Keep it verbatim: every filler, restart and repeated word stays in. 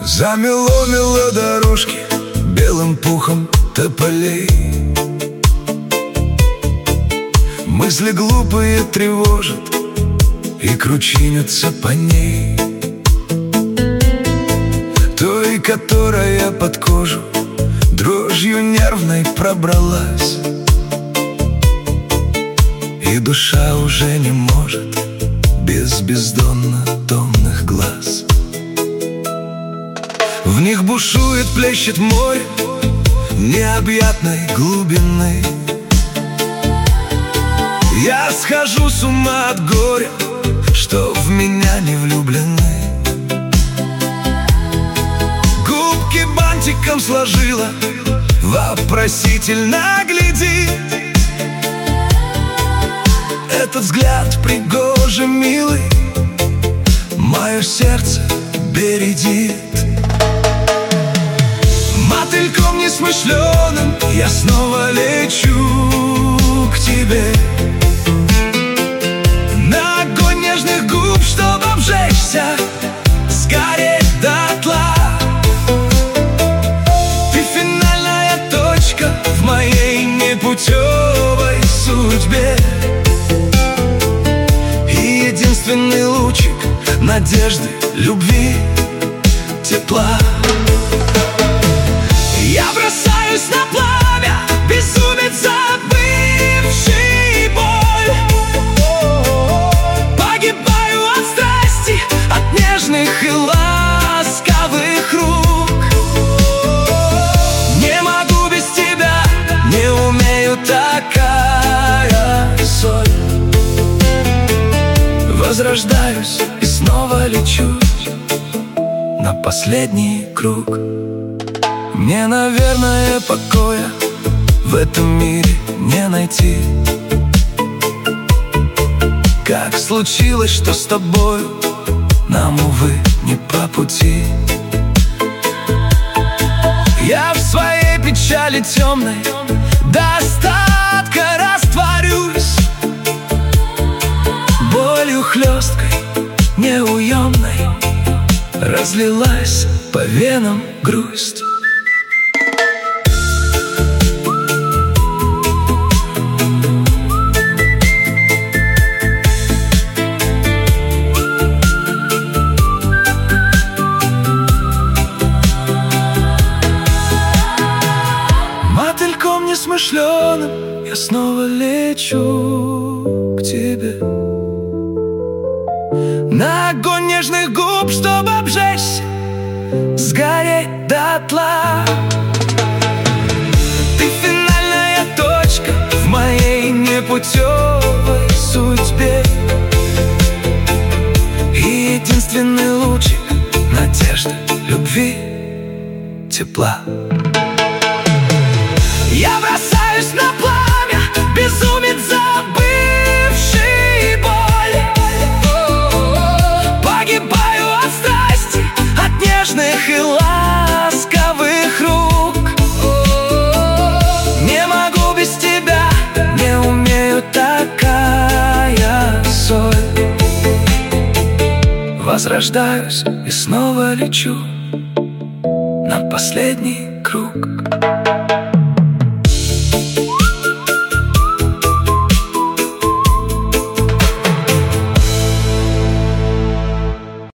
Замело-мело дорожки белым пухом тополей. Мысли глупые тревожат и кручинятся по ней, той, которая под кожу дрожью нервной пробралась, и душа уже не может без бездонно томных глаз. В них бушует, плещет море необъятной глубины. Я схожу с ума от горя, что в меня не влюблены. Губки бантиком сложила, вопросительно глядит. Этот взгляд пригожий, милый, мое сердце бередит. Мотыльком несмышленым я снова лечу к тебе, на огонь нежных губ, чтоб обжечься, сгореть дотла. Ты финальная точка в моей непутевой судьбе, и единственный лучик надежды, любви, тепла. Я бросаюсь на пламя, безумец, забывший боль. Погибаю от страсти, от нежных и ласковых рук. Не могу без тебя, не умею, такая соль. Возрождаюсь и снова лечу на последний круг. Мне, наверное, покоя в этом мире не найти. Как случилось, что с тобою нам, увы, не по пути. Я в своей печали темной до остатка растворюсь, болью хлесткой, неуемной разлилась по венам грусть. Мотыльком несмышленым я снова лечу к тебе, на огонь нежных губ, чтоб обжечься, сгореть дотла. Ты финальная точка в моей непутевой судьбе, и единственный лучик надежды, любви, тепла. Я бросаюсь на пламя, безумец, забывший боль. Погибаю от страсти, от нежных и ласковых рук. Не могу без тебя, не умею, такая соль. Возрождаюсь и снова лечу на последний круг.